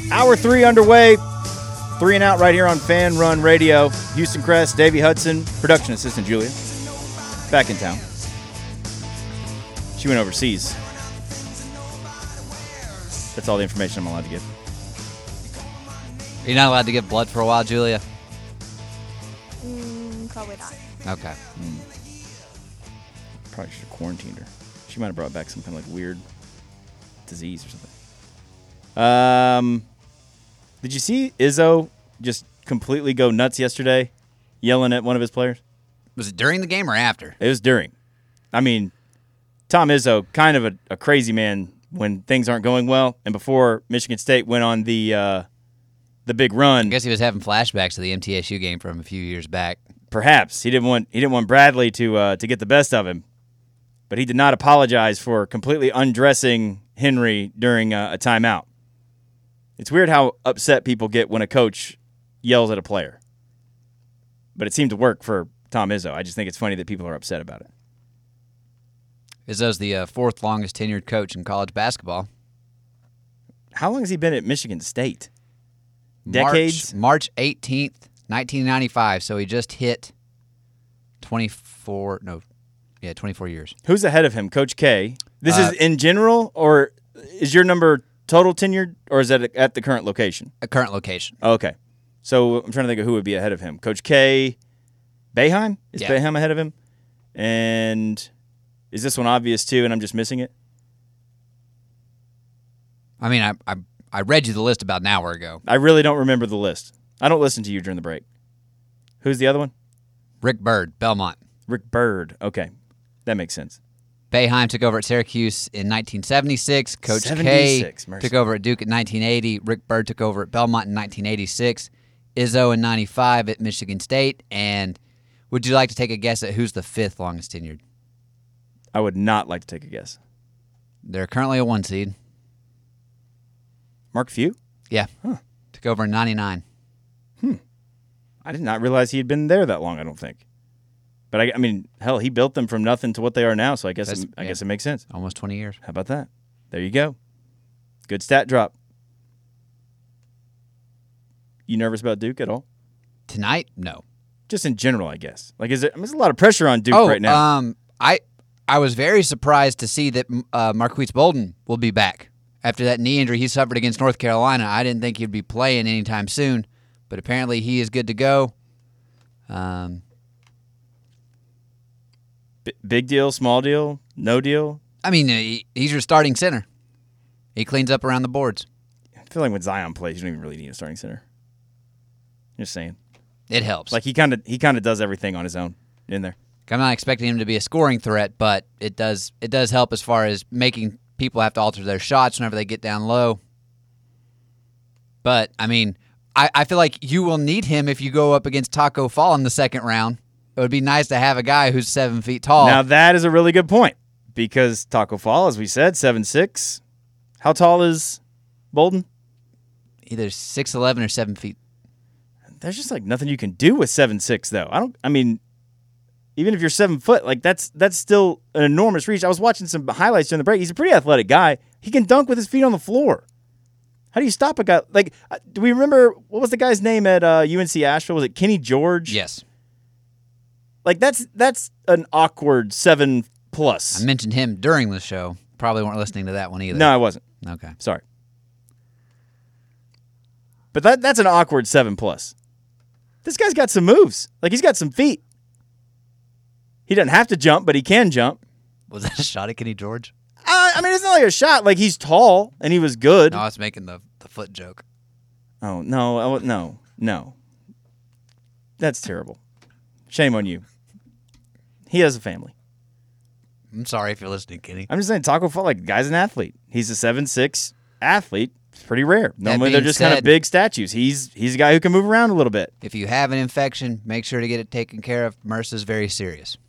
Hour 3 underway. 3 and out right here on Fan Run Radio. Houston Crest, Davey Hudson, production assistant Julia, back in town. She went overseas. That's all the information I'm allowed to give. You're not allowed to give blood for a while, Julia? Probably not. Okay. Probably should have quarantined her. She might have brought back some kind of like weird disease or something. Did you see Izzo just completely go nuts yesterday, yelling at one of his players? Was it during the game or after? It was during. I mean, Tom Izzo, kind of a crazy man when things aren't going well, and before Michigan State went on the big run. I guess he was having flashbacks to the MTSU game from a few years back. Perhaps he didn't want Bradley to get the best of him, but he did not apologize for completely undressing Henry during a timeout. It's weird how upset people get when a coach yells at a player, but it seemed to work for Tom Izzo. I just think it's funny that people are upset about it. Izzo's the fourth longest tenured coach in college basketball. How long has he been at Michigan State? Decades? March 18th, 1995. So he just hit 24 years. Who's ahead of him? Coach K. This is in general, or is your number total tenured, or is that at the current location? A current location. Oh, okay. So I'm trying to think of who would be ahead of him. Coach K. Boeheim? Is Boeheim ahead of him? And is this one obvious too, and I'm just missing it? I mean, I read you the list about an hour ago. I really don't remember the list. I don't listen to you during the break. Who's the other one? Rick Byrd, Belmont. Rick Byrd. Okay. That makes sense. Boeheim took over at Syracuse in 1976. Coach K took over at Duke in 1980. Rick Byrd took over at Belmont in 1986. Izzo in 95 at Michigan State. And would you like to take a guess at who's the fifth longest tenured? I would not like to take a guess. They're currently a 1 seed. Mark Few? Yeah. Huh. Took over in 99. I did not realize he had been there that long, I don't think. But, I mean, hell, he built them from nothing to what they are now, so I guess it makes sense. Almost 20 years. How about that? There you go. Good stat drop. You nervous about Duke at all? Tonight? No. Just in general, I guess. Like, there's a lot of pressure on Duke right now. I was very surprised to see that Marquise Bolden will be back after that knee injury he suffered against North Carolina. I didn't think he'd be playing anytime soon, but apparently he is good to go. Big deal, small deal, no deal? I mean, he's your starting center. He cleans up around the boards. I feel like when Zion plays, you don't even really need a starting center. Just saying. It helps. Like he kind of does everything on his own in there. I'm not expecting him to be a scoring threat, but it does help as far as making people have to alter their shots whenever they get down low. But, I mean, I feel like you will need him if you go up against Taco Fall in the second round. It would be nice to have a guy who's 7 feet tall. Now, that is a really good point because Taco Fall, as we said, 7'6". How tall is Bolden? Either 6'11" or 7 feet. There's just like nothing you can do with 7'6", though. Even if you're 7 foot, like that's still an enormous reach. I was watching some highlights during the break. He's a pretty athletic guy. He can dunk with his feet on the floor. How do you stop a guy? Like, do we remember what was the guy's name at UNC Asheville? Was it Kenny George? Yes. Like that's an awkward 7+. I mentioned him during the show. Probably weren't listening to that one either. No, I wasn't. Okay. Sorry. But that's an awkward 7+. This guy's got some moves. Like he's got some feet. He doesn't have to jump, but he can jump. Was that a shot at Kenny George? It's not like a shot. Like he's tall and he was good. No, I was making the foot joke. Oh no. That's terrible. Shame on you. He has a family. I'm sorry if you're listening, Kenny. I'm just saying, Taco Fall, like, the guy's an athlete. He's a 7'6" athlete. It's pretty rare. Normally, they're just kind of big statues. He's a guy who can move around a little bit. If you have an infection, make sure to get it taken care of. MRSA's very serious.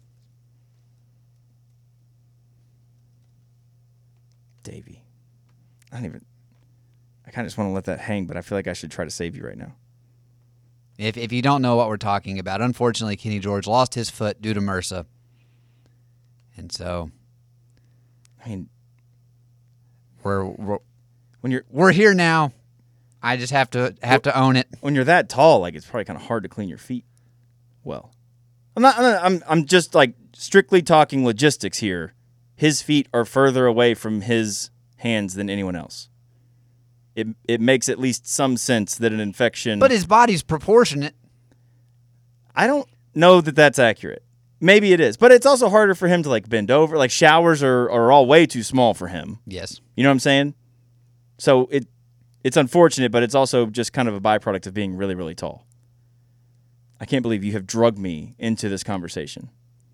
Davey. I kind of just want to let that hang, but I feel like I should try to save you right now. If you don't know what we're talking about, unfortunately, Kenny George lost his foot due to MRSA. And so, I mean, we're here now. I just have to own it. When you're that tall, like it's probably kind of hard to clean your feet. Well, I'm just like strictly talking logistics here. His feet are further away from his hands than anyone else. It makes at least some sense that an infection. But his body's proportionate. I don't know that that's accurate. Maybe it is, but it's also harder for him to like bend over. Like showers are all way too small for him. Yes. You know what I'm saying? So it's unfortunate, but it's also just kind of a byproduct of being really, really tall. I can't believe you have drugged me into this conversation.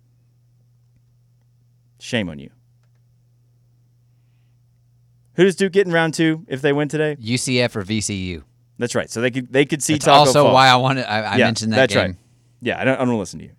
Shame on you. Who does Duke get in round 2 if they win today? UCF or VCU. That's right. So they could see That's Taco also Fall. why I mentioned that that's game. Right. Yeah, I don't listen to you.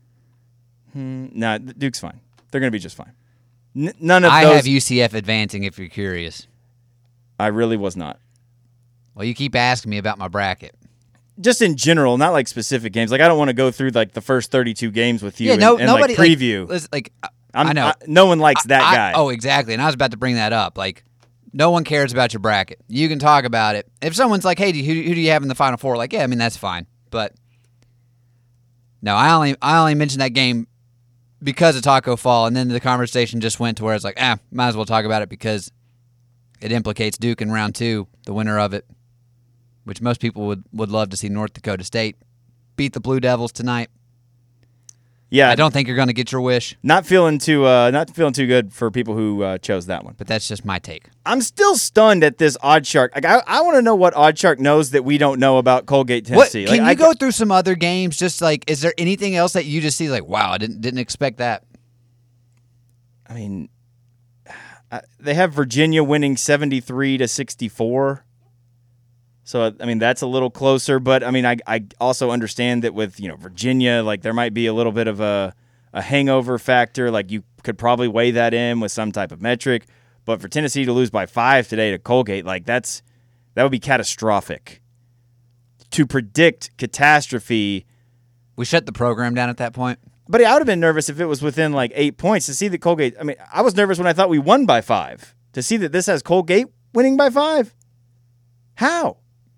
Nah, Duke's fine. They're going to be just fine. None of those. I have UCF advancing if you're curious. I really was not. Well, you keep asking me about my bracket. Just in general, not like specific games. Like I don't want to go through like the first 32 games with you and nobody, like preview. I know. No one likes that guy. Oh, exactly. And I was about to bring that up. Like, no one cares about your bracket. You can talk about it. If someone's like, hey, who do you have in the Final Four? Like, yeah, I mean, that's fine. But no, I only mentioned that game because of Taco Fall, and then the conversation just went to where it's like, might as well talk about it because it implicates Duke in round 2, the winner of it, which most people would love to see North Dakota State beat the Blue Devils tonight. Yeah, I don't think you're going to get your wish. Not feeling too good for people who chose that one. But that's just my take. I'm still stunned at this Oddshark. Like, I want to know what Oddshark knows that we don't know about Colgate, Tennessee. Can you go through some other games? Just like, is there anything else that you just see like, wow, I didn't expect that? I mean, they have Virginia winning 73-64. So, I mean, that's a little closer. But, I mean, I also understand that with, Virginia, like, there might be a little bit of a hangover factor. Like, you could probably weigh that in with some type of metric. But for Tennessee to lose by 5 today to Colgate, like, that would be catastrophic. To predict catastrophe. We shut the program down at that point. But I would have been nervous if it was within, like, 8 points. To see that Colgate, I mean, I was nervous when I thought we won by 5. To see that this has Colgate winning by 5? How?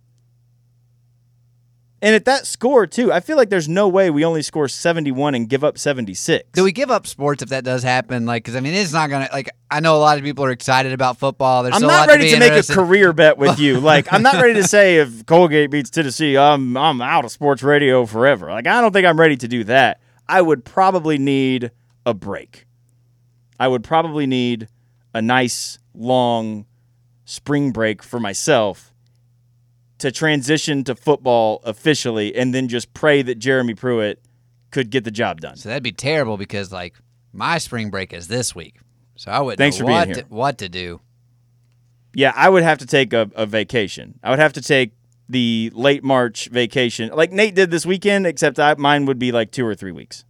And at that score, too, I feel like there's no way we only score 71 and give up 76. Do we give up sports if that does happen? Like, because, I mean, it's not going to, like, I know a lot of people are excited about football. I'm not ready to make a career bet with you. Like, I'm not ready to say if Colgate beats Tennessee, I'm out of sports radio forever. Like, I don't think I'm ready to do that. I would probably need a break. I would probably need a nice, long spring break for myself to transition to football officially and then just pray that Jeremy Pruitt could get the job done. So that'd be terrible because, like, my spring break is this week. So I wouldn't know what to do. Yeah, I would have to take a vacation. I would have to take the late March vacation like Nate did this weekend, except mine would be like 2 or 3 weeks.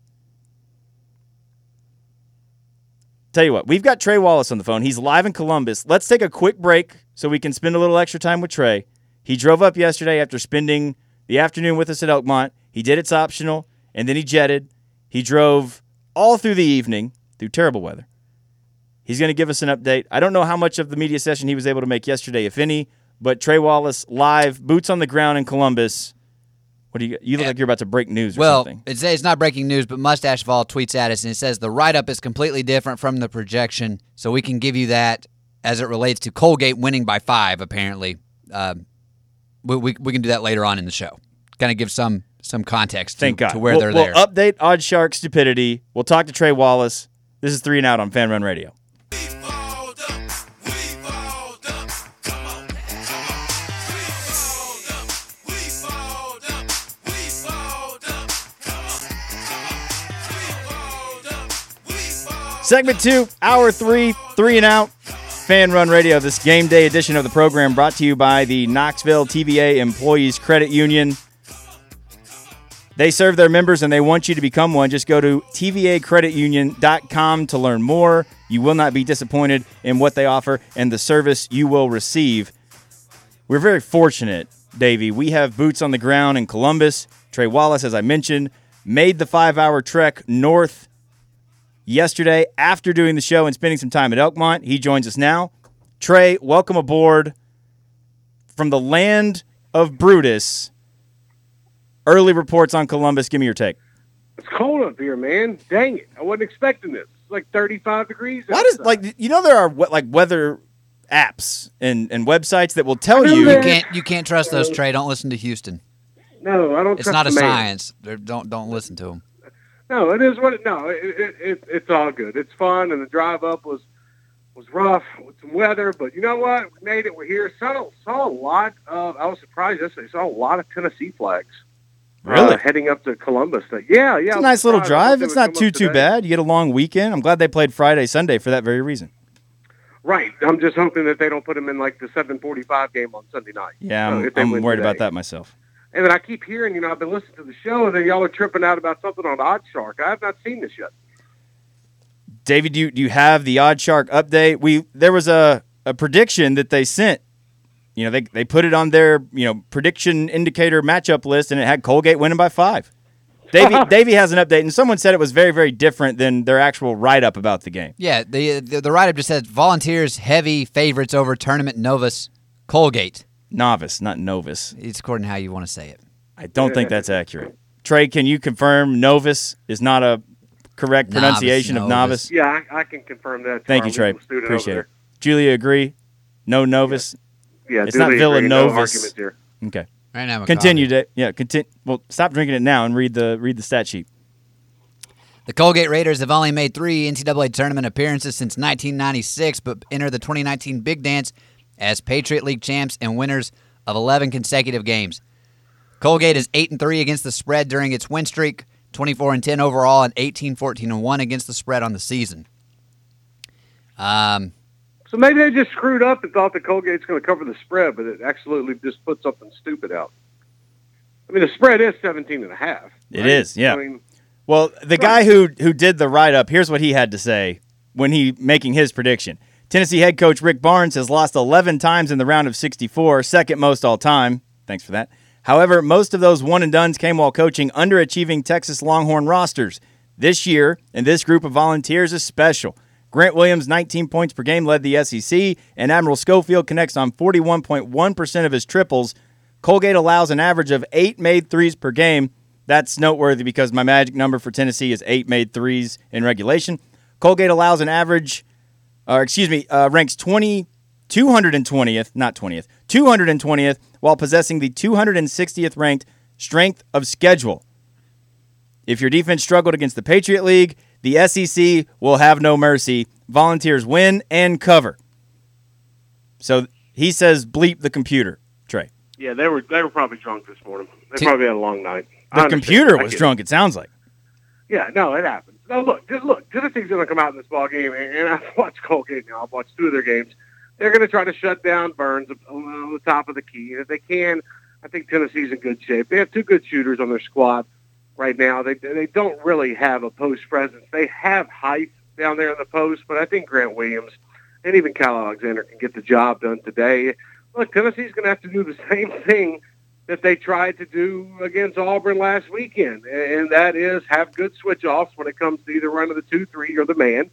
Tell you what, we've got Trey Wallace on the phone. He's live in Columbus. Let's take a quick break so we can spend a little extra time with Trey. He drove up yesterday after spending the afternoon with us at Elkmont. He did It's Optional, and then he jetted. He drove all through the evening through terrible weather. He's going to give us an update. I don't know how much of the media session he was able to make yesterday, if any, but Trey Wallace live, boots on the ground in Columbus. What do you look like you're about to break news or something. Well, it's not breaking news, but Mustache Vol tweets at us, and it says the write-up is completely different from the projection, so we can give you that as it relates to Colgate winning by 5, apparently. We can do that later on in the show. Kind of give some context to where they're there. We'll update Oddshark stupidity. We'll talk to Trey Wallace. This is 3 and Out on Fan Run Radio. Segment 2, Hour 3, 3 and Out. Fan Run Radio, this game day edition of the program brought to you by the Knoxville TVA Employees Credit Union. They serve their members and they want you to become one. Just go to tvacreditunion.com to learn more. You will not be disappointed in what they offer and the service you will receive. We're very fortunate, Davey. We have boots on the ground in Columbus. Trey Wallace, as I mentioned, made the 5-hour trek north yesterday after doing the show and spending some time at Elkmont. He joins us now. Trey, welcome aboard. from the land of Brutus, early reports on Columbus. Give me your take. It's cold up here, man. Dang it. I wasn't expecting this. It's like 35 degrees outside. Why does, there are weather apps and websites that will tell you. You can't trust those, Trey. Don't listen to Houston. No, I don't trust It's not a the man. science. Don't listen to them. No, it is what it's all good. It's fun, and the drive up was rough with some weather, but you know what? We made it. We're here. Saw a lot of. I was surprised yesterday. Saw a lot of Tennessee flags. Really? Heading up to Columbus. Yeah. It's a nice little drive. It's not too bad. You get a long weekend. I'm glad they played Friday, Sunday for that very reason. Right. I'm just hoping that they don't put them in like the 7:45 game on Sunday night. Yeah, I'm worried about that myself. And then I keep hearing, I've been listening to the show, and then y'all are tripping out about something on OddsShark. I have not seen this yet. David, do you have the OddsShark update? There was a prediction that they sent. They put it on their prediction indicator matchup list, and it had Colgate winning by 5. Davey has an update, and someone said it was very, very different than their actual write-up about the game. Yeah, the write-up just says Volunteers heavy favorites over tournament novice Colgate. Novice, not Novus. It's according to how you want to say it. I don't think that's accurate. Trey, can you confirm Novus is not a correct pronunciation of novice? Yeah, I can confirm that. Thank you, Trey. Appreciate it. Julia, agree? No Novus? Yeah, it's not Villanovus. No okay. Right now, continue. Continue. Well, stop drinking it now and read the stat sheet. The Colgate Raiders have only made 3 NCAA tournament appearances since 1996, but enter the 2019 Big Dance as Patriot League champs and winners of 11 consecutive games. Colgate is 8-3 against the spread during its win streak, 24-10 overall, and 18-14-1 against the spread on the season. So maybe they just screwed up and thought that Colgate's going to cover the spread, but it absolutely just put something stupid out. I mean, the spread is 17.5. Right? It is, yeah. Well, the guy who did the write-up, here's what he had to say when he making his prediction. Tennessee head coach Rick Barnes has lost 11 times in the round of 64, second most all time. Thanks for that. However, most of those one-and-dones came while coaching underachieving Texas Longhorn rosters. This year, and this group of Volunteers is special. Grant Williams, 19 points per game, led the SEC, and Admiral Schofield connects on 41.1% of his triples. Colgate allows an average of 8 made threes per game. That's noteworthy because my magic number for Tennessee is 8 made threes in regulation. Colgate allows an average... ranks 220th, not 20th, 220th, while possessing the 260th ranked strength of schedule. If your defense struggled against the Patriot League, the SEC will have no mercy. Volunteers win and cover. So he says bleep the computer, Trey. Yeah, they were probably drunk this morning. They probably had a long night. The computer was drunk, it sounds like. Yeah, no, it happens. No, look, Tennessee's going to come out in this ball game, and I've watched Colgate now. I've watched 2 of their games. They're going to try to shut down Burns on the top of the key. And if they can, I think Tennessee's in good shape. They have 2 good shooters on their squad right now. They don't really have a post presence. They have height down there in the post, but I think Grant Williams and even Kyle Alexander can get the job done today. Look, Tennessee's going to have to do the same thing that they tried to do against Auburn last weekend, and that is have good switch-offs when it comes to either running the 2-3 or the man,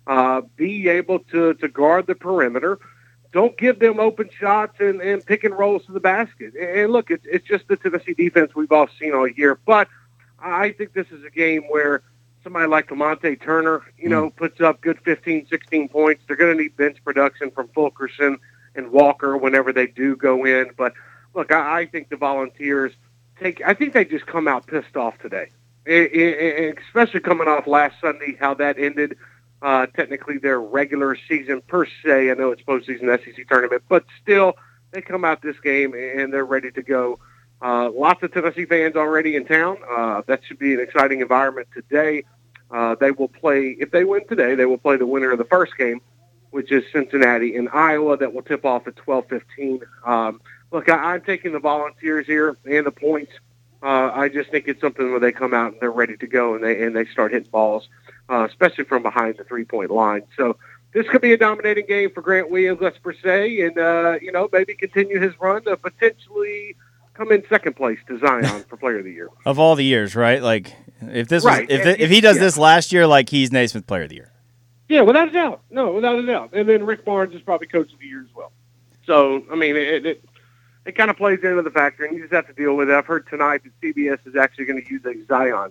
be able to guard the perimeter. Don't give them open shots and pick and rolls to the basket. And look, it's just the Tennessee defense we've all seen all year, but I think this is a game where somebody like Lamonte Turner, puts up good 15, 16 points. They're going to need bench production from Fulkerson and Walker whenever they do go in, but look, I think the Volunteers I think they just come out pissed off today, especially coming off last Sunday, how that ended. Technically their regular season per se. I know it's postseason SEC tournament, but still they come out this game and they're ready to go. Lots of Tennessee fans already in town. That should be an exciting environment today. They will play, if they win today, they will play the winner of the first game, which is Cincinnati and Iowa. That will tip off at 12:15. Look, I'm taking the Volunteers here and the points. I just think it's something where they come out and they're ready to go and they start hitting balls, especially from behind the 3-point line. So this could be a dominating game for Grant Williams, let's per se, and maybe continue his run to potentially come in second place to Zion for Player of the Year. Of all the years, right? Like if this was, if he does this last year, like he's Naismith Player of the Year. Yeah, without a doubt. No, without a doubt. And then Rick Barnes is probably Coach of the Year as well. So I mean, it kind of plays into the factor, and you just have to deal with it. I've heard tonight that CBS is actually going to use a Zion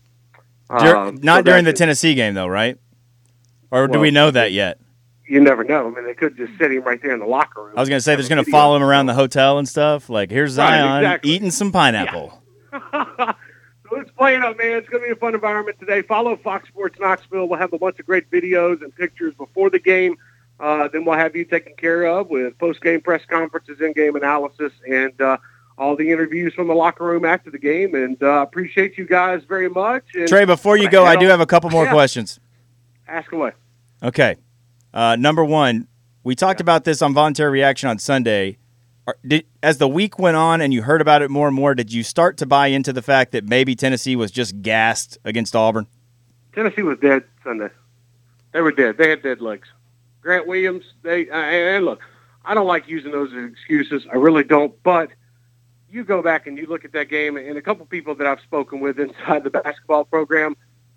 cam. Not during the Tennessee game, though, right? Or do we know that yet? You never know. I mean, they could just sit him right there in the locker room. I was going to say, there's going to follow him around the hotel and stuff. Like, here's Zion exactly. eating some pineapple. Yeah. So let's play it up, man. It's going to be a fun environment today. Follow Fox Sports Knoxville. We'll have a bunch of great videos and pictures before the game. Then we'll have you taken care of with post-game press conferences, in-game analysis, and all the interviews from the locker room after the game. And appreciate you guys very much. And Trey, before you go, I do have a couple more questions. Ask away. Okay. Number one, we talked about this on Voluntary Reaction on Sunday. As the week went on and you heard about it more and more, did you start to buy into the fact that maybe Tennessee was just gassed against Auburn? Tennessee was dead Sunday. They were dead. They had dead legs. Grant Williams, and look, I don't like using those as excuses. I really don't. But you go back and you look at that game, and a couple people that I've spoken with inside the basketball program,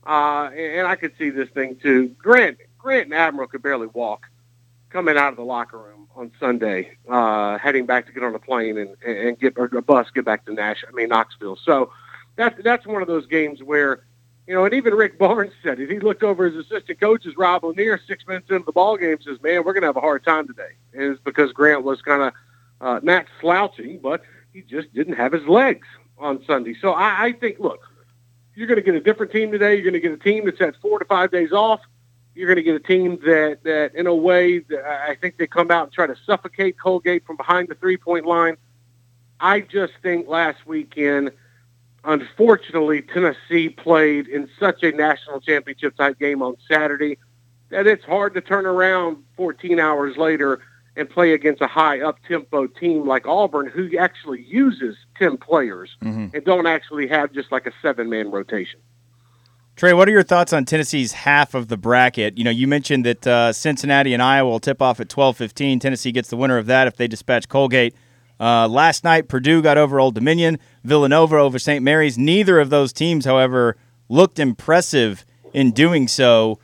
and I could see this thing too. Grant and Admiral could barely walk coming out of the locker room on Sunday, heading back to get on a plane and get a bus, get back to Knoxville. So that's one of those games where, and even Rick Barnes said it. He looked over his assistant coaches, Rob Lanier, 6 minutes into the ball game, says, "Man, we're going to have a hard time today." And it's because Grant was kind of not slouching, but he just didn't have his legs on Sunday. So I think, look, you're going to get a different team today. You're going to get a team that's had 4 to 5 days off. You're going to get a team that in a way, that I think they come out and try to suffocate Colgate from behind the three-point line. I just think last weekend, unfortunately, Tennessee played in such a national championship-type game on Saturday that it's hard to turn around 14 hours later and play against a high up-tempo team like Auburn, who actually uses 10 players and don't actually have just like a 7-man rotation. Trey, what are your thoughts on Tennessee's half of the bracket? You mentioned that Cincinnati and Iowa will tip off at 12:15. Tennessee gets the winner of that if they dispatch Colgate. Last night, Purdue got over Old Dominion, Villanova over St. Mary's. Neither of those teams, however, looked impressive in doing so.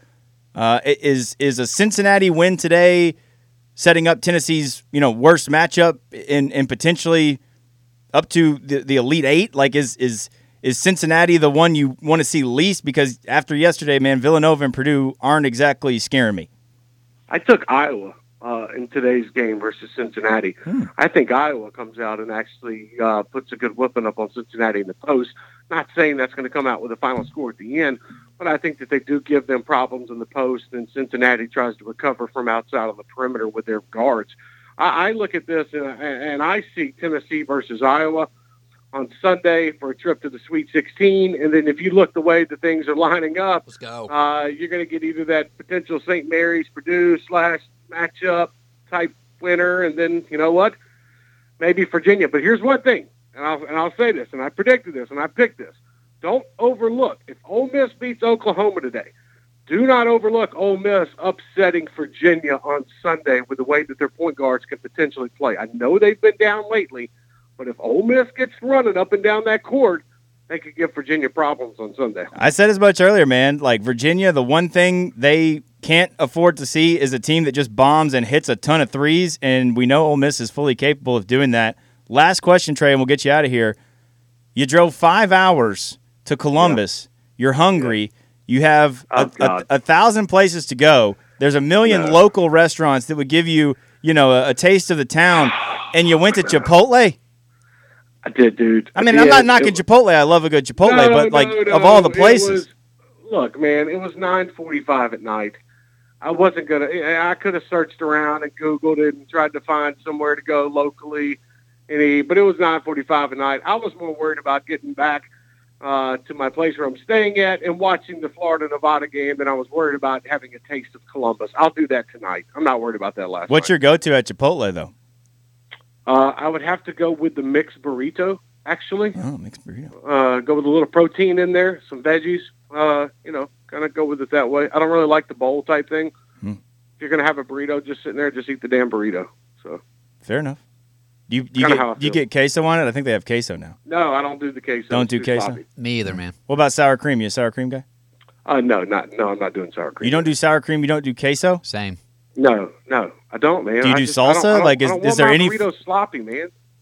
Is a Cincinnati win today setting up Tennessee's worst matchup in potentially up to the Elite Eight? Like, is Cincinnati the one you want to see least? Because after yesterday, man, Villanova and Purdue aren't exactly scaring me. I took Iowa in today's game versus Cincinnati. I think Iowa comes out and actually puts a good whipping up on Cincinnati in the post. Not saying that's going to come out with a final score at the end, but I think that they do give them problems in the post, and Cincinnati tries to recover from outside on the perimeter with their guards. I look at this, and I see Tennessee versus Iowa on Sunday for a trip to the Sweet 16. And then if you look the way that things are lining up, let's go. You're going to get either that potential St. Mary's Purdue / matchup type winner, and then you know what, maybe Virginia. But here's one thing, and I'll say this, and I predicted this, and I picked this. Don't overlook, if Ole Miss beats Oklahoma today, do not overlook Ole Miss upsetting Virginia on Sunday with the way that their point guards can potentially play. I know they've been down lately, but if Ole Miss gets running up and down that court, they could give Virginia problems on Sunday. I said as much earlier, man. Like, Virginia, the one thing they can't afford to see is a team that just bombs and hits a ton of threes, and we know Ole Miss is fully capable of doing that. Last question, Trey, and we'll get you out of here. You drove 5 hours to Columbus. Yeah. You're hungry. Yeah. You have 1,000 places to go. There's a million local restaurants that would give you, a taste of the town, and you went to Chipotle? I did, dude. I'm not knocking Chipotle. I love a good Chipotle, of all the places. Look, man, it was 9:45 at night. I wasn't going to – I could have searched around and Googled it and tried to find somewhere to go locally and eat, but it was 9:45 at night. I was more worried about getting back to my place where I'm staying at and watching the Florida-Nevada game than I was worried about having a taste of Columbus. I'll do that tonight. I'm not worried about that last What's night. your go-to at Chipotle, though? I would have to go with the mixed burrito, actually. Oh, mixed burrito. Go with a little protein in there, some veggies, kind of go with it that way. I don't really like the bowl type thing. If you're going to have a burrito, just sitting there, just eat the damn burrito. So fair enough. You get queso on it? I think they have queso now. No, I don't do the queso. Don't do queso? Sloppy. Me either, man. What about sour cream? You a sour cream guy? No, I'm not doing sour cream. You don't do sour cream? You don't do queso? Same. No, I don't, man. Do you do salsa? I don't is there any burrito sloppy, man?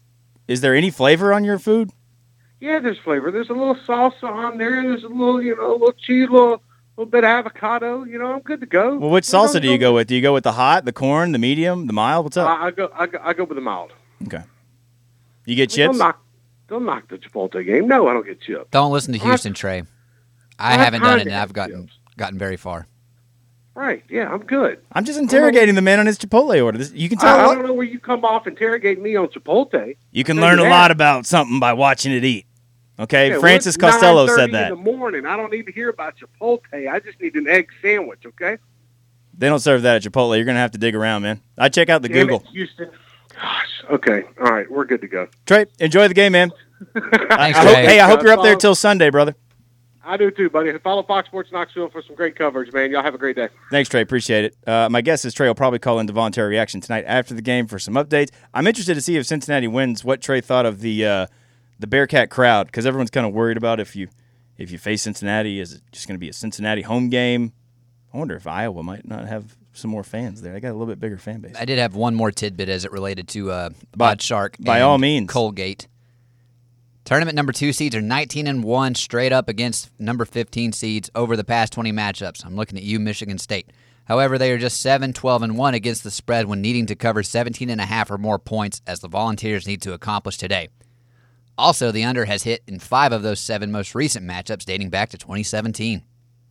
Is there any flavor on your food? Yeah, there's flavor. There's a little salsa on there. There's a little, a little cheese, a little bit of avocado. I'm good to go. Well, which salsa do you go with? Do you go with the hot, the corn, the medium, the mild? What's up? I go with the mild. Okay. You get chips? Don't knock the Chipotle game. No, I don't get chips. Don't listen to Houston, Trey. I haven't done it, and I've gotten very far. Right. Yeah, I'm good. I'm just interrogating the man on his Chipotle order. You can tell. I don't know where you come off interrogating me on Chipotle. You can learn a lot about something by watching it eat. Okay, yeah, Francis Costello said that. In the morning, I don't need to hear about Chipotle. I just need an egg sandwich. Okay. They don't serve that at Chipotle. You're gonna have to dig around, man. I check out the Google. Houston. Gosh. Okay. All right. We're good to go. Trey, enjoy the game, man. Thanks, I hope you're up there till Sunday, brother. I do too, buddy. Follow Fox Sports Knoxville for some great coverage, man. Y'all have a great day. Thanks, Trey. Appreciate it. My guess is Trey will probably call in Voluntary Reaction tonight after the game for some updates. I'm interested to see if Cincinnati wins, what Trey thought of the Bearcat crowd, because everyone's kind of worried about if you face Cincinnati, is it just going to be a Cincinnati home game? I wonder if Iowa might not have some more fans there. They got a little bit bigger fan base. I did have one more tidbit as it related to Bod Shark. By all means. Colgate. Tournament number 2 seeds are 19-1 straight up against number 15 seeds over the past 20 matchups. I'm looking at you, Michigan State. However, they are just 7-12-1 against the spread when needing to cover 17.5 or more points, as the Volunteers need to accomplish today. Also, the under has hit in 5 of those 7 most recent matchups dating back to 2017.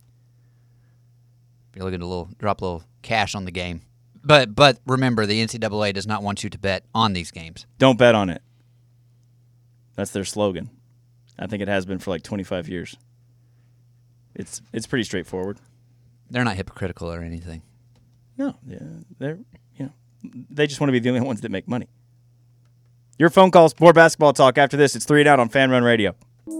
If you're looking to drop a little cash on the game. But remember, the NCAA does not want you to bet on these games. Don't bet on it. That's their slogan. I think it has been for like 25 years. It's pretty straightforward. They're not hypocritical or anything. No, yeah, they just want to be the only ones that make money. Your phone calls, more basketball talk after this. It's 3 and Out on Fan Run Radio.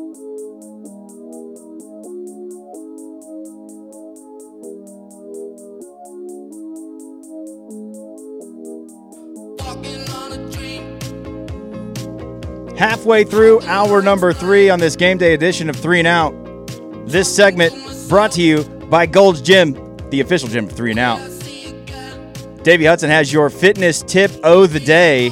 Halfway through hour number 3 on this game day edition of 3 and Out. This segment brought to you by Gold's Gym, the official gym of 3 and Out. Davey Hudson has your fitness tip of the day.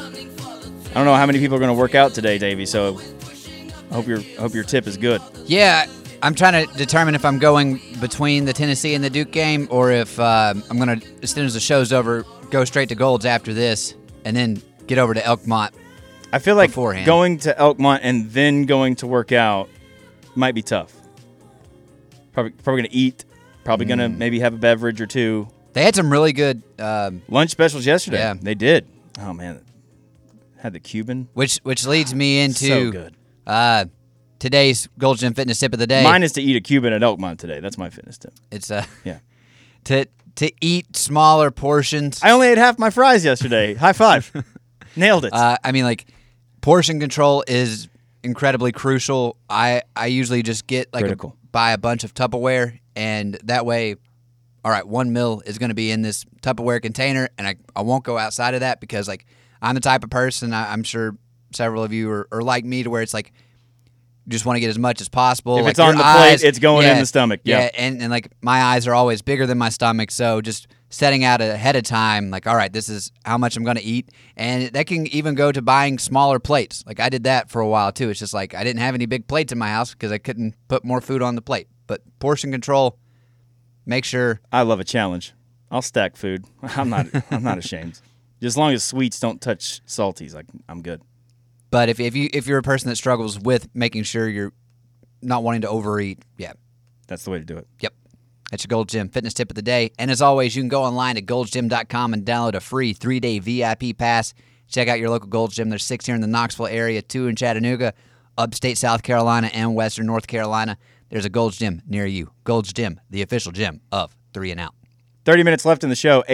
I don't know how many people are going to work out today, Davey, so I hope your tip is good. Yeah, I'm trying to determine if I'm going between the Tennessee and the Duke game, or if I'm going to, as soon as the show's over, go straight to Gold's after this, and then get over to Elkmont. I feel like beforehand. Going to Elkmont and then going to work out might be tough. Probably going to eat. Probably going to maybe have a beverage or two. They had some really good lunch specials yesterday. Yeah, they did. Oh man, had the Cuban, which leads me into so good. Today's Gold's Gym fitness tip of the day. Mine is to eat a Cuban at Elkmont today. That's my fitness tip. It's yeah, to eat smaller portions. I only ate half my fries yesterday. High five, nailed it. I mean, like, portion control is incredibly crucial. I usually just get buy a bunch of Tupperware, and that way, all right, 1 meal is going to be in this Tupperware container, and I won't go outside of that, because like I'm the type of person, I'm sure several of you are like me, to where it's like you just want to get as much as possible. If like it's on the plate, it's going in the stomach. Yeah, and like my eyes are always bigger than my stomach, so just setting out ahead of time, like, all right, this is how much I'm going to eat. And that can even go to buying smaller plates. Like, I did that for a while, too. It's just like I didn't have any big plates in my house because I couldn't put more food on the plate. But portion control, make sure. I love a challenge. I'll stack food. I'm not ashamed. As long as sweets don't touch salties, like, I'm good. But if you're a person that struggles with making sure you're not wanting to overeat, yeah. That's the way to do it. Yep. That's your Gold's Gym fitness tip of the day. And as always, you can go online at goldsgym.com and download a free 3-day VIP pass. Check out your local Gold's Gym. There's 6 here in the Knoxville area, 2 in Chattanooga, upstate South Carolina, and western North Carolina. There's a Gold's Gym near you. Gold's Gym, the official gym of 3 and Out. 30 minutes left in the show.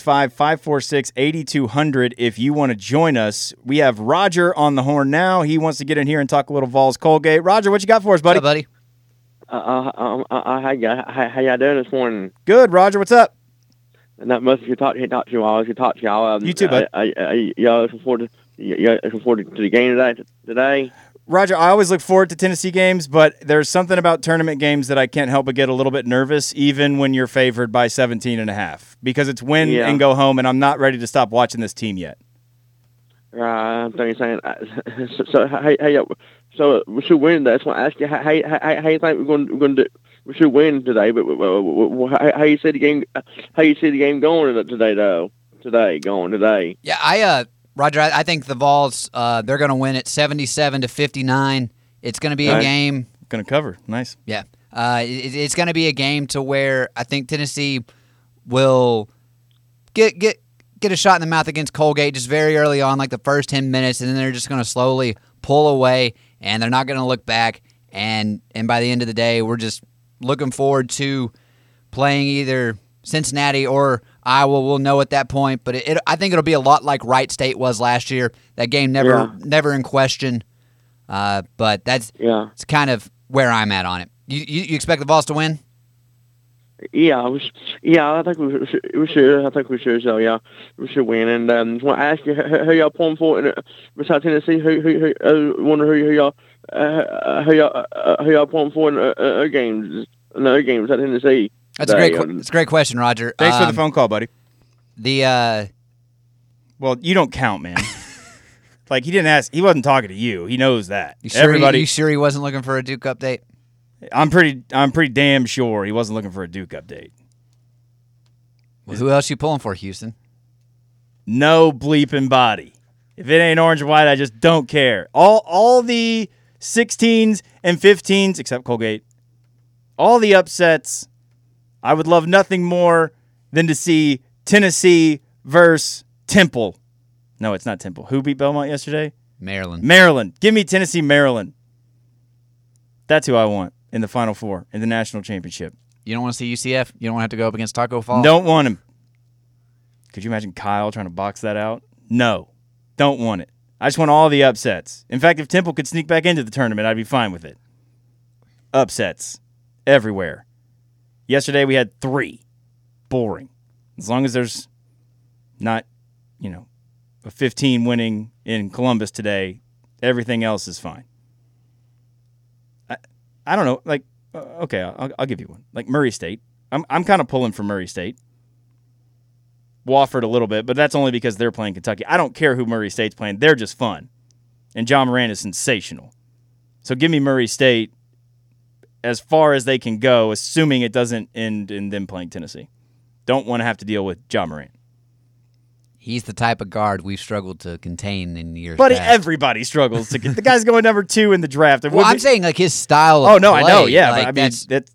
865-546-8200 if you want to join us. We have Roger on the horn now. He wants to get in here and talk a little Vols Colgate. Roger, what you got for us, buddy? What's up, buddy? How y'all doing this morning? Good, Roger. What's up? Not much. He talked to you all. You too, bud. Y'all looking forward to the game today? Roger, I always look forward to Tennessee games, but there's something about tournament games that I can't help but get a little bit nervous, even when you're favored by 17.5, because it's win and go home, and I'm not ready to stop watching this team yet. I'm thinking saying. So we should win. That's why I asked you how you think we're going to do. We should win today, but how you see the game? How you see the game going today, though? Today. Yeah, Roger, I think the Vols, they're going to win it 77-59. It's going to be a game. Going to cover. Nice. Yeah. It's going to be a game to where I think Tennessee will get a shot in the mouth against Colgate just very early on, like the first 10 minutes, and then they're just going to slowly pull away, and they're not going to look back. And by the end of the day, we're just looking forward to playing either Cincinnati or Iowa. We'll know at that point, but I think it'll be a lot like Wright State was last year. That game never in question. But it's kind of where I'm at on it. You expect the Vols to win? Yeah, I think we should. I think we should. So yeah, we should win. And I want to ask you, who y'all pulling for besides Tennessee? Wonder who y'all pulling for in games? Another game besides Tennessee. That's a great question, Roger. Thanks for the phone call, buddy. Well, you don't count, man. Like, he didn't ask. He wasn't talking to you. He knows that. You sure he wasn't looking for a Duke update? I'm pretty damn sure he wasn't looking for a Duke update. Well, who else you pulling for, Houston? No bleeping body. If it ain't orange and white, I just don't care. All the 16s and 15s, except Colgate, all the upsets, I would love nothing more than to see Tennessee versus Temple. No, it's not Temple. Who beat Belmont yesterday? Maryland. Give me Tennessee, Maryland. That's who I want in the Final Four, in the national championship. You don't want to see UCF? You don't want to have to go up against Taco Fall? Don't want him. Could you imagine Kyle trying to box that out? No. Don't want it. I just want all the upsets. In fact, if Temple could sneak back into the tournament, I'd be fine with it. Upsets. Everywhere. Yesterday we had 3. Boring. As long as there's not, a 15 winning in Columbus today, everything else is fine. I don't know. Like, okay, I'll give you one. Like Murray State. I'm kind of pulling for Murray State. Wofford a little bit, but that's only because they're playing Kentucky. I don't care who Murray State's playing. They're just fun. And John Morant is sensational. So give me Murray State as far as they can go, assuming it doesn't end in them playing Tennessee. Don't want to have to deal with John Morant. He's the type of guard we've struggled to contain in years But past. Everybody struggles to get. The guy's going number 2 in the draft. Well, I'm saying like his style of play. I know, yeah. Like, but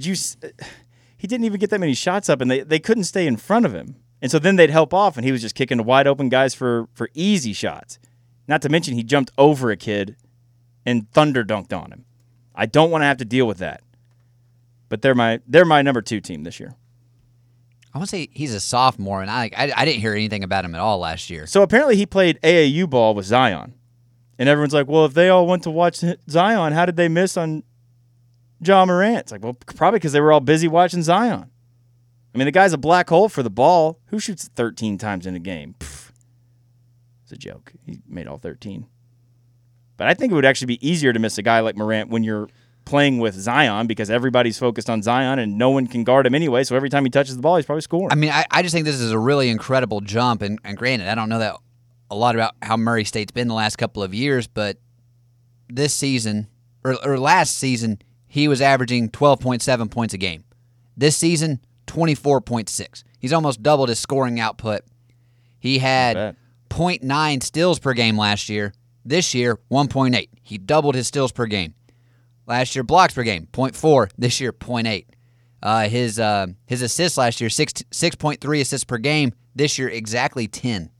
he didn't even get that many shots up, and they couldn't stay in front of him. And so then they'd help off, and he was just kicking to wide open guys for easy shots. Not to mention he jumped over a kid and thunder dunked on him. I don't want to have to deal with that. But they're my number 2 team this year. I want to say he's a sophomore, and I didn't hear anything about him at all last year. So apparently he played AAU ball with Zion. And everyone's like, well, if they all went to watch Zion, how did they miss on John Morant? It's like, well, probably because they were all busy watching Zion. I mean, the guy's a black hole for the ball. Who shoots 13 times in a game? It's a joke. He made all 13. But I think it would actually be easier to miss a guy like Morant when you're playing with Zion because everybody's focused on Zion and no one can guard him anyway, so every time he touches the ball, he's probably scoring. I mean, I just think this is a really incredible jump, and granted, I don't know that a lot about how Murray State's been the last couple of years, but this season, or last season, he was averaging 12.7 points a game. This season, 24.6. He's almost doubled his scoring output. He had 0.9 steals per game last year. This year, 1.8. He doubled his steals per game. Last year, blocks per game, 0.4. This year, 0.8. His assists last year, 6.3 assists per game. This year, exactly 10.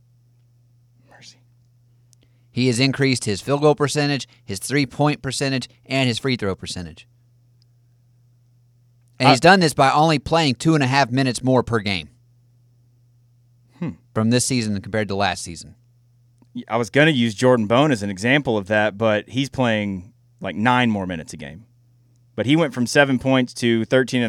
Mercy. He has increased his field goal percentage, his 3-point percentage, and his free throw percentage. And he's done this by only playing 2.5 minutes more per game from this season compared to last season. I was going to use Jordan Bone as an example of that, but he's playing like 9 more minutes a game. But he went from 7 points to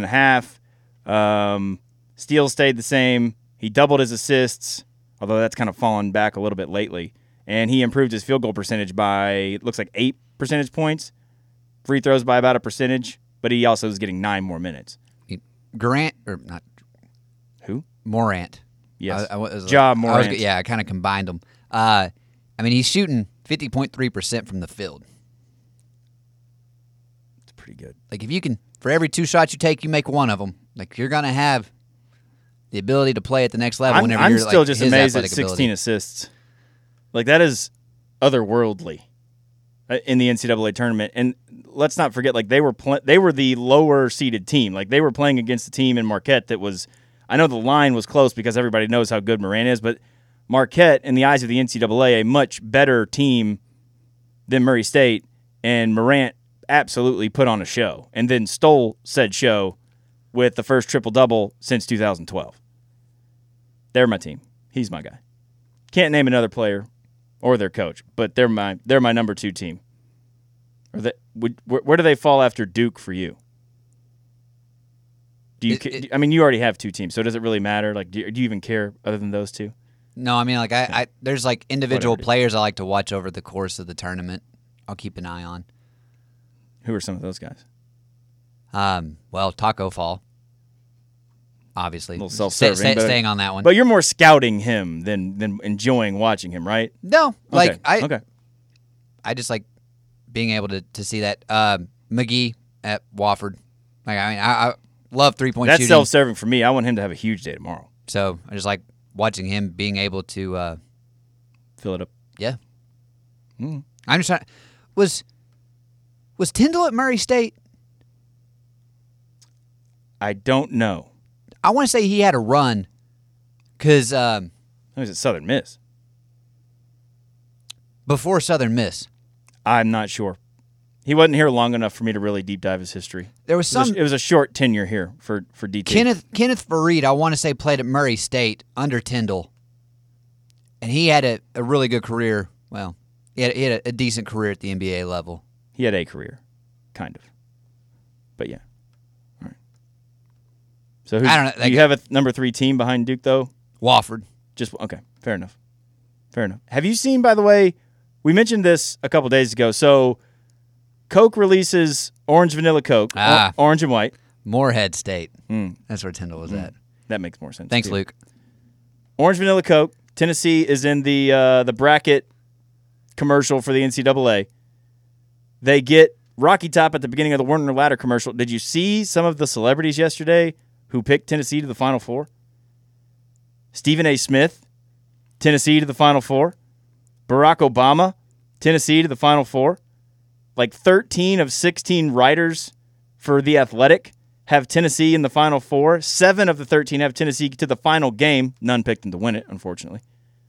13.5. Steals stayed the same. He doubled his assists, although that's kind of fallen back a little bit lately. And he improved his field goal percentage by, it looks like 8 percentage points. Free throws by about a percentage, but he also is getting 9 more minutes. Morant. Who? Morant. Yes. Ja Morant. I I kind of combined them. I mean, he's shooting 50.3% from the field. It's pretty good. Like, if you can, for every 2 shots you take, you make one of them. Like, you're going to have the ability to play at the next level. Whenever I'm you're still like, just his amazed at athletic 16 ability. assists. Like, that is otherworldly in the NCAA tournament. And let's not forget, like, they were the lower seeded team. Like, they were playing against a team in Marquette that was, I know the line was close because everybody knows how good Morant is, but Marquette, in the eyes of the NCAA, a much better team than Murray State, and Morant absolutely put on a show and then stole said show with the first triple-double since 2012. They're my team. He's my guy. Can't name another player or their coach, but they're my number 2 team. Where do they fall after Duke for you? Do you? I mean, you already have 2 teams, so does it really matter? Like, do you even care other than those 2? No, I mean, like, I there's, like, individual players I like to watch over the course of the tournament. I'll keep an eye on. Who are some of those guys? Well, Taco Fall, obviously. A little self-serving. Staying on that one. But you're more scouting him than enjoying watching him, right? No, like, okay. I just like being able to see that. McGee at Wofford. Like, I mean, I love 3-point That's shooting. That's self-serving for me. I want him to have a huge day tomorrow. So I just like watching him being able to fill it up. Yeah. I'm just trying. Was Tyndall at Murray State? I don't know. I want to say he had a run because he was at Southern Miss. Before Southern Miss. I'm not sure. He wasn't here long enough for me to really deep dive his history. There was It was a short tenure here for DT. Kenneth Farid, I want to say, played at Murray State under Tyndall, and he had a really good career. Well, he had a decent career at the NBA level. He had a career, kind of. But yeah. All right. So I don't know. Do you have a number 3 team behind Duke, though? Wofford. Okay, fair enough. Have you seen, by the way, we mentioned this a couple days ago. So Coke releases Orange Vanilla Coke, orange and white. Morehead State. That's where Tyndall was at. That makes more sense. Thanks, too. Luke. Orange Vanilla Coke. Tennessee is in the bracket commercial for the NCAA. They get Rocky Top at the beginning of the Warner Ladder commercial. Did you see some of the celebrities yesterday who picked Tennessee to the Final Four? Stephen A. Smith, Tennessee to the Final Four. Barack Obama, Tennessee to the Final Four. Like 13 of 16 writers for The Athletic have Tennessee in the Final Four. 7 of the 13 have Tennessee to the final game. None picked them to win it, unfortunately.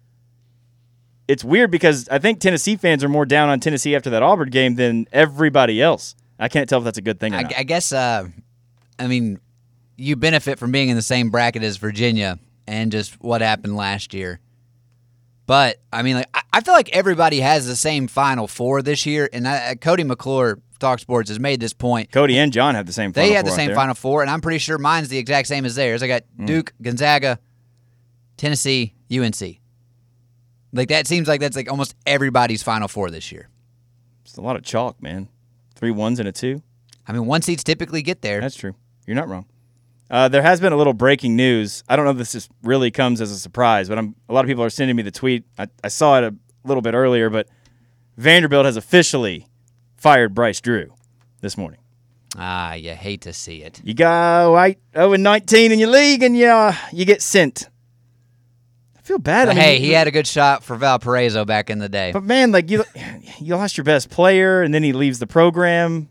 It's weird because I think Tennessee fans are more down on Tennessee after that Auburn game than everybody else. I can't tell if that's a good thing or not. I guess, I mean, you benefit from being in the same bracket as Virginia and just what happened last year. But, I mean, like, I feel like everybody has the same Final Four this year, and Cody McClure, Talk Sports, has made this point. Cody and John have the same Final Four. They have the same Final Four, and I'm pretty sure mine's the exact same as theirs. I got Duke, Gonzaga, Tennessee, UNC. Like, that seems like that's like almost everybody's Final Four this year. It's a lot of chalk, man. 3 1s and a 2. I mean, 1 seeds typically get there. That's true. You're not wrong. There has been a little breaking news. I don't know if this really comes as a surprise, but a lot of people are sending me the tweet. I saw it a little bit earlier, but Vanderbilt has officially fired Bryce Drew this morning. You hate to see it. You go 0-19 in your league, and you get sent. I feel bad. Hey, he had a good shot for Valparaiso back in the day. But man, like you lost your best player, and then he leaves the program.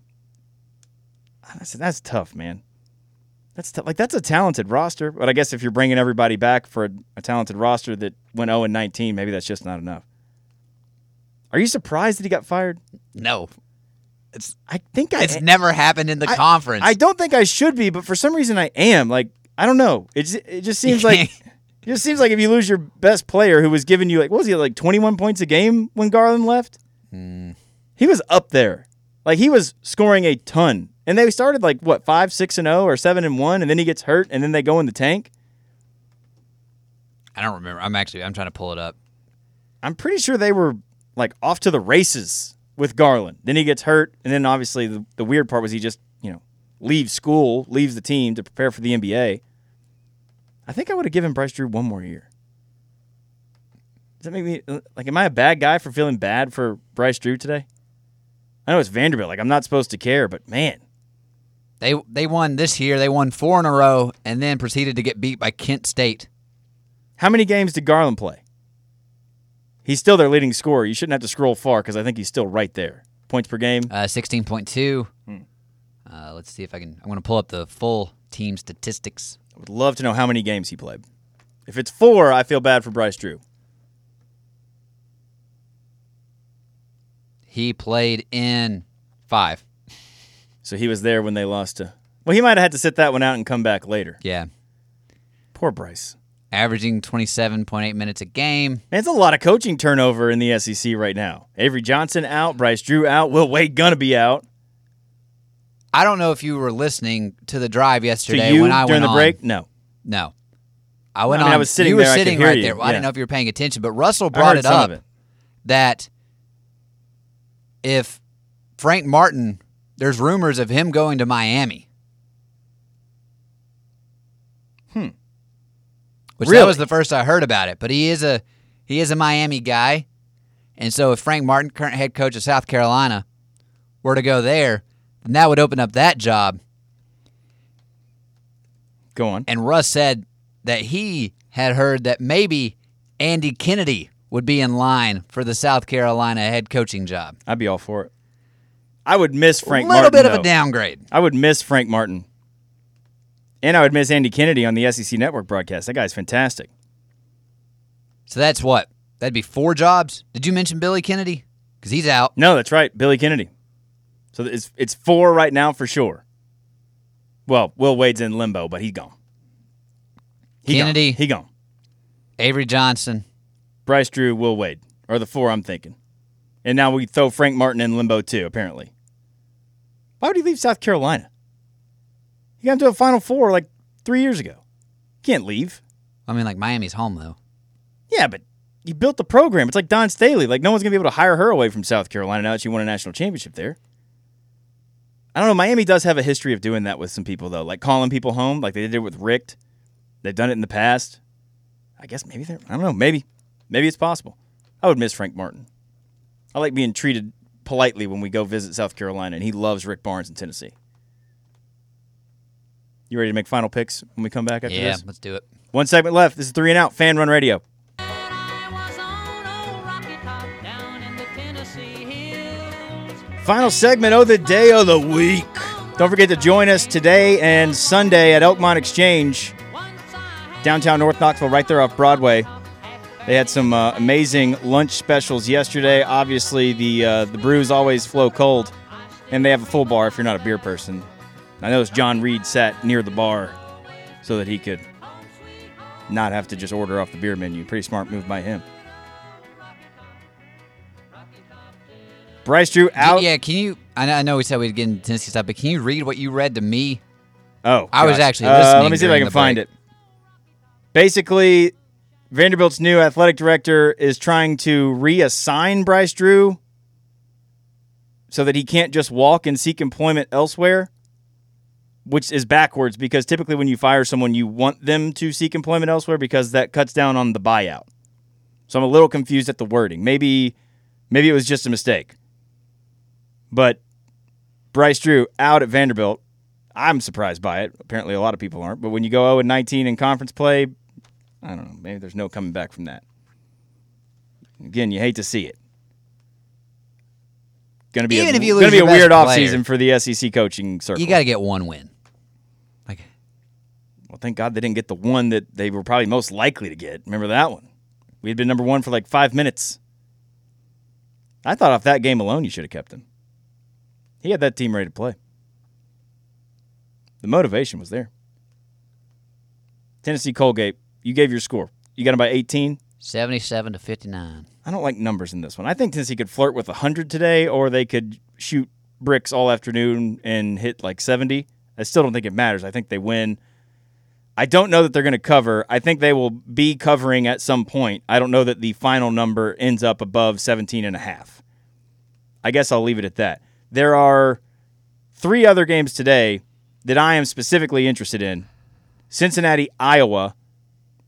That's tough, man. That's tough. Like, that's a talented roster, but I guess if you're bringing everybody back for a talented roster that went 0-19, maybe that's just not enough. Are you surprised that he got fired? No. It's never happened in the conference. I don't think I should be, but for some reason I am. Like, I don't know. It just seems like if you lose your best player who was giving you, like, what was he, like 21 points a game when Garland left? He was up there. Like, he was scoring a ton. And they started like, 5-6-0 or 7-1, and then he gets hurt, and then they go in the tank? I don't remember. I'm trying to pull it up. I'm pretty sure they were like off to the races with Garland. Then he gets hurt, and then obviously the weird part was he just, leaves school, leaves the team to prepare for the NBA. I think I would have given Bryce Drew one more year. that make me like? Am I a bad guy for feeling bad for Bryce Drew today? I know it's Vanderbilt. Like I'm not supposed to care, but man, they won this year. They won 4 in a row, and then proceeded to get beat by Kent State. How many games did Garland play? He's still their leading scorer. You shouldn't have to scroll far because I think he's still right there. Points per game? 16.2. Let's see if I can. I'm going to pull up the full team statistics. I would love to know how many games he played. If it's 4, I feel bad for Bryce Drew. He played in 5. So he was there when they lost to... Well, he might have had to sit that one out and come back later. Yeah. Poor Bryce. Averaging 27.8 minutes a game. Man, it's a lot of coaching turnover in the SEC right now. Avery Johnson out, Bryce Drew out, Will Wade gonna be out. I don't know if you were listening to the drive yesterday to you when I during went the on. break? No. No. I went on. I was sitting you there. were I sitting could hear right you. there. Well, Yeah. I didn't know if you were paying attention, but Russell I brought heard it some up of it. that if Frank Martin, there's rumors of him going to Miami. Which Really? that was the first I heard about it. But he is a Miami guy. And so if Frank Martin, current head coach of South Carolina, were to go there, then that would open up that job. Go on. And Russ said that he had heard that maybe Andy Kennedy would be in line for the South Carolina head coaching job. I'd be all for it. I would miss Frank A little Martin, bit of though. a downgrade. I would miss Frank Martin. And I would miss Andy Kennedy on the SEC Network broadcast. That guy's fantastic. So that's what? That'd be 4 jobs? Did you mention Billy Kennedy? Because he's out. No, that's right. Billy Kennedy. So it's 4 right now for sure. Well, Will Wade's in limbo, but he's gone. Kennedy. He gone. Avery Johnson. Bryce Drew, Will Wade are the 4 I'm thinking. And now we throw Frank Martin in limbo too, apparently. Why would he leave South Carolina? He got into a Final Four like 3 years ago. Can't leave. I mean, like, Miami's home, though. Yeah, but you built the program. It's like Don Staley. Like, no one's going to be able to hire her away from South Carolina now that she won a national championship there. I don't know. Miami does have a history of doing that with some people, though. Like calling people home, like they did it with Richt. They've done it in the past. I guess maybe they're... I don't know. Maybe it's possible. I would miss Frank Martin. I like being treated politely when we go visit South Carolina, and he loves Rick Barnes in Tennessee. You ready to make final picks when we come back after this? Yeah, let's do it. 1 segment left. This is 3 and Out, Fan Run Radio. Final segment of the day of the week. Don't forget to join us today and Sunday at Elkmont Exchange, downtown North Knoxville, right there off Broadway. They had some amazing lunch specials yesterday. Obviously, the brews always flow cold, and they have a full bar if you're not a beer person. I noticed John Reed sat near the bar so that he could not have to just order off the beer menu. Pretty smart move by him. Bryce Drew out. Yeah, can you... I know we said we'd get into Tennessee stuff, but can you read what you read to me? Oh, I was gosh. actually listening. Let me see if I during can the find break. it. Basically, Vanderbilt's new athletic director is trying to reassign Bryce Drew so that he can't just walk and seek employment elsewhere, which is backwards because typically when you fire someone, you want them to seek employment elsewhere because that cuts down on the buyout. So I'm a little confused at the wording. Maybe it was just a mistake. But Bryce Drew out at Vanderbilt. I'm surprised by it. Apparently a lot of people aren't. But when you go 0-19 in conference play, I don't know. Maybe there's no coming back from that. Again, you hate to see it. Going to be Even if you going lose to be a your weird best player, offseason for the SEC coaching circle. You got to get one win. Well, thank God they didn't get the one that they were probably most likely to get. Remember that one? We had been number 1 for like 5 minutes. I thought off that game alone you should have kept him. He had that team ready to play. The motivation was there. Tennessee Colgate, you gave your score. You got them by 18? 77-59. I don't like numbers in this one. I think Tennessee could flirt with 100 today, or they could shoot bricks all afternoon and hit like 70. I still don't think it matters. I think they win. I don't know that they're going to cover. I think they will be covering at some point. I don't know that the final number ends up above 17.5. I guess I'll leave it at that. There are 3 other games today that I am specifically interested in. Cincinnati, Iowa,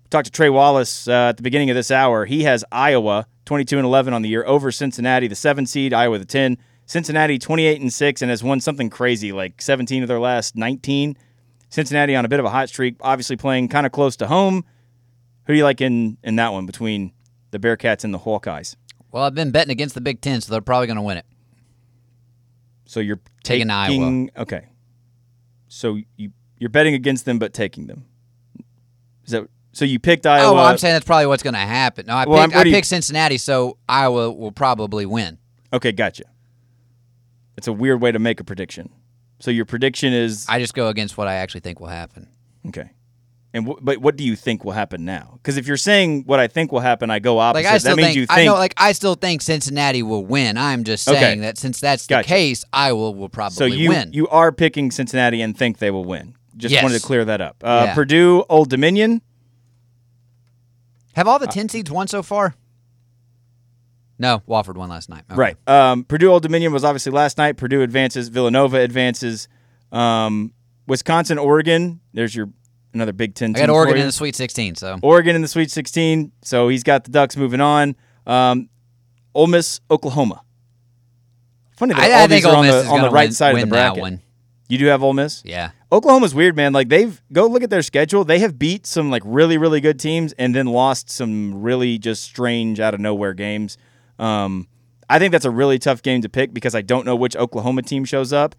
Talked to Trey Wallace at the beginning of this hour. He has Iowa 22-11 on the year over Cincinnati, the 7 seed, Iowa the 10. Cincinnati 28-6 and has won something crazy, like 17 of their last 19. Cincinnati on a bit of a hot streak, obviously playing kind of close to home. Who do you like in that one between the Bearcats and the Hawkeyes? Well, I've been betting against the Big Ten, so they're probably going to win it. So you're taking Iowa. Okay. So you're betting against them but taking them. Is that so? You picked Iowa. Oh, well, I'm saying that's probably what's going to happen. No, I picked Cincinnati, so Iowa will probably win. Okay, gotcha. It's a weird way to make a prediction. So your prediction is I just go against what I actually think will happen. Okay. And but what do you think will happen now? Because if you're saying what I think will happen, I go opposite. That means you think I still think Cincinnati will win. I'm just saying that since that's the case, Iowa will probably win. So you are picking Cincinnati and think they will win. Just wanted to clear that up. Yeah. Purdue, Old Dominion. Have all the 10 seeds won so far? No, Wofford won last night. Okay. Right. Purdue, Old Dominion was obviously last night. Purdue advances. Villanova advances. Wisconsin, Oregon. There's your another Big Ten team. I got Oregon in the Sweet 16. So Oregon in the Sweet 16. So he's got the Ducks moving on. Ole Miss, Oklahoma. Funny that all these are on the right side of the bracket. That one. You do have Ole Miss? Yeah. Oklahoma's weird, man. Like go look at their schedule. They have beat some like really, really good teams and then lost some really just strange out of nowhere games. I think that's a really tough game to pick because I don't know which Oklahoma team shows up.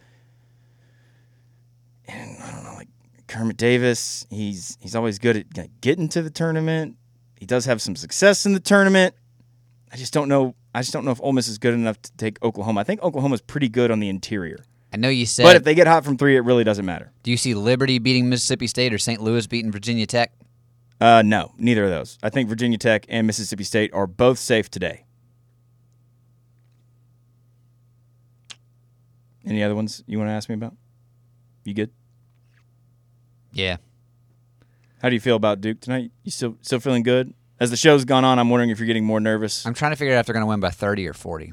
And I don't know, like Kermit Davis, he's always good at getting to the tournament. He does have some success in the tournament. I just don't know if Ole Miss is good enough to take Oklahoma. I think Oklahoma's pretty good on the interior. I know you said, but if they get hot from three, it really doesn't matter. Do you see Liberty beating Mississippi State or St. Louis beating Virginia Tech? No, neither of those. I think Virginia Tech and Mississippi State are both safe today. Any other ones you want to ask me about? You good? Yeah. How do you feel about Duke tonight? You still feeling good? As the show's gone on, I'm wondering if you're getting more nervous. I'm trying to figure out if they're going to win by 30 or 40.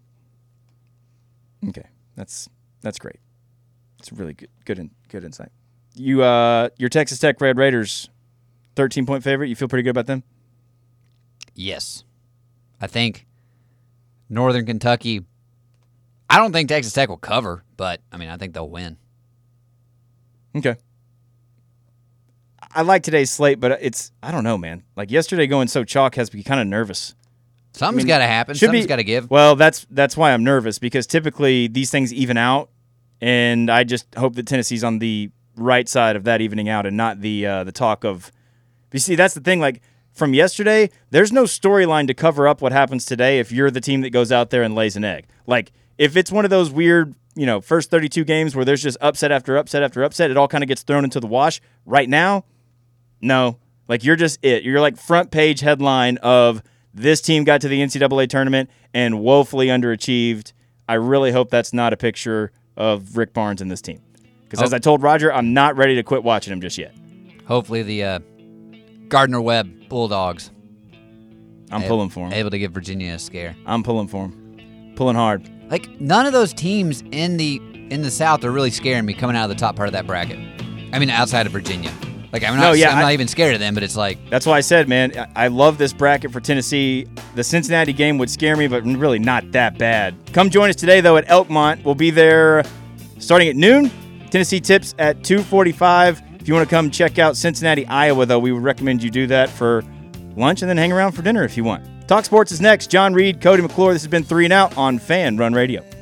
Okay. That's great. It's really good insight. Your Texas Tech Red Raiders, 13-point favorite. You feel pretty good about them? Yes. I think Northern Kentucky, I don't think Texas Tech will cover, but, I think they'll win. Okay. I like today's slate, but I don't know, man. Like yesterday going so chalk has me kind of nervous. Something's got to happen. Something's got to give. Well, that's why I'm nervous, because typically these things even out, and I just hope that Tennessee's on the right side of that evening out and not the talk of. You see, that's the thing. Like from yesterday, there's no storyline to cover up what happens today if you're the team that goes out there and lays an egg. Like if it's one of those weird, first 32 games where there's just upset after upset after upset, it all kind of gets thrown into the wash. Right now, no. Like you're just it. You're like front page headline of. This team got to the NCAA tournament and woefully underachieved. I really hope that's not a picture of Rick Barnes and this team. Because as I told Roger, I'm not ready to quit watching him just yet. Hopefully the Gardner-Webb Bulldogs. I'm pulling for him. Able to give Virginia a scare. I'm pulling for him. Pulling hard. Like, none of those teams in the South are really scaring me coming out of the top part of that bracket. Outside of Virginia. Like, I'm not even scared of them, but it's like... That's why I said, man, I love this bracket for Tennessee. The Cincinnati game would scare me, but really not that bad. Come join us today, though, at Elkmont. We'll be there starting at noon. Tennessee tips at 2:45. If you want to come check out Cincinnati, Iowa, though, we would recommend you do that for lunch and then hang around for dinner if you want. Talk Sports is next. John Reed, Cody McClure. This has been 3 and Out on Fan Run Radio.